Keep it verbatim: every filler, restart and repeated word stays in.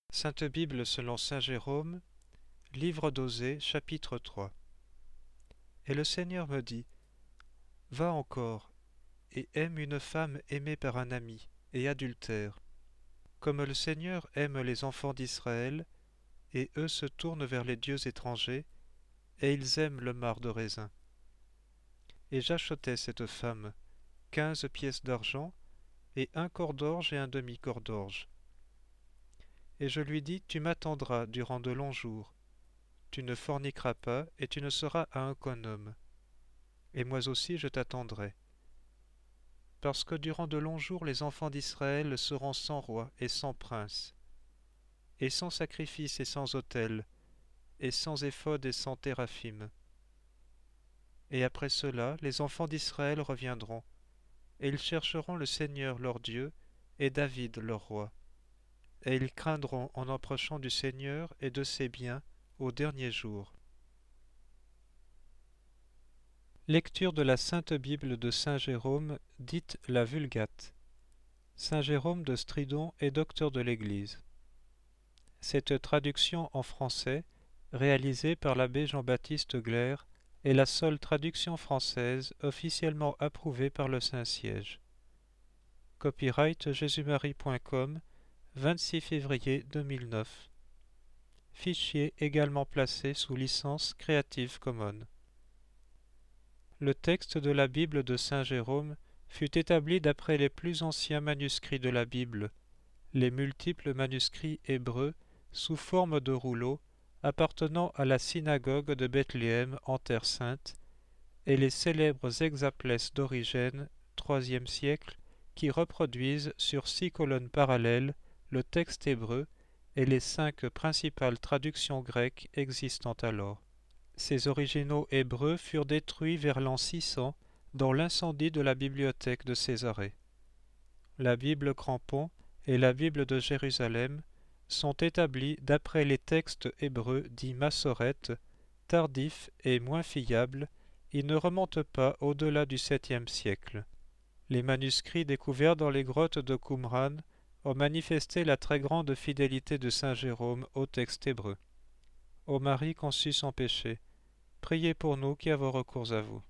Sainte Bible selon saint Jérôme, livre d'Osée, chapitre trois. Et le Seigneur me dit, Va encore, et aime une femme aimée par un ami, et adultère. Comme le Seigneur aime les enfants d'Israël, et eux se tournent vers les dieux étrangers, et ils aiment le marc de raisin. Et j'achetai cette femme, quinze pièces d'argent, et un corps d'orge et un demi-corps d'orge. Et je lui dis, Tu m'attendras durant de longs jours. Tu ne forniqueras pas, et tu ne seras à aucun homme. Et moi aussi je t'attendrai. Parce que durant de longs jours les enfants d'Israël seront sans roi et sans prince, et sans sacrifice et sans autel, et sans éphod et sans téraphim. Et après cela, les enfants d'Israël reviendront, et ils chercheront le Seigneur leur Dieu, et David leur roi. Et ils craindront en approchant du Seigneur et de ses biens au dernier jour. Lecture de la Sainte Bible de saint Jérôme, dite la Vulgate. Saint Jérôme de Stridon est docteur de l'Église. Cette traduction en français, réalisée par l'abbé Jean-Baptiste Glaire, est la seule traduction française officiellement approuvée par le Saint-Siège. Copyright jésus-marie point com, vingt-six février deux mille neuf. Fichier également placé sous licence Creative Commons. Le texte de la Bible de saint Jérôme fut établi d'après les plus anciens manuscrits de la Bible, les multiples manuscrits hébreux sous forme de rouleaux appartenant à la synagogue de Bethléem en Terre sainte, et les célèbres hexaplès d'Origène, troisième siècle, qui reproduisent sur six colonnes parallèles le texte hébreu et les cinq principales traductions grecques existant alors. Ces originaux hébreux furent détruits vers l'an six cents dans l'incendie de la bibliothèque de Césarée. La Bible Crampon et la Bible de Jérusalem sont établies d'après les textes hébreux dits massorètes, tardifs et moins fiables. Ils ne remontent pas au-delà du septième siècle. Les manuscrits découverts dans les grottes de Qumran ont manifesté la très grande fidélité de saint Jérôme au texte hébreu. Ô Marie conçue sans péché, priez pour nous qui avons recours à vous.